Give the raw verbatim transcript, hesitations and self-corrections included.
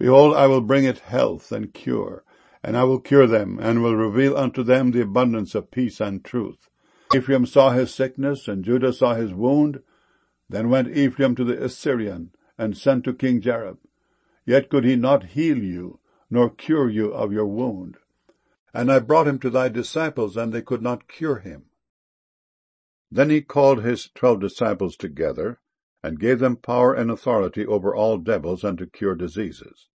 Behold, I will bring it health and cure, and I will cure them, and will reveal unto them the abundance of peace and truth. Ephraim saw his sickness, and Judah saw his wound. Then went Ephraim to the Assyrian, and sent to King Jareb. Yet could he not heal you, nor cure you of your wound. And I brought him to thy disciples, and they could not cure him. Then he called his twelve disciples together, and gave them power and authority over all devils, and to cure diseases.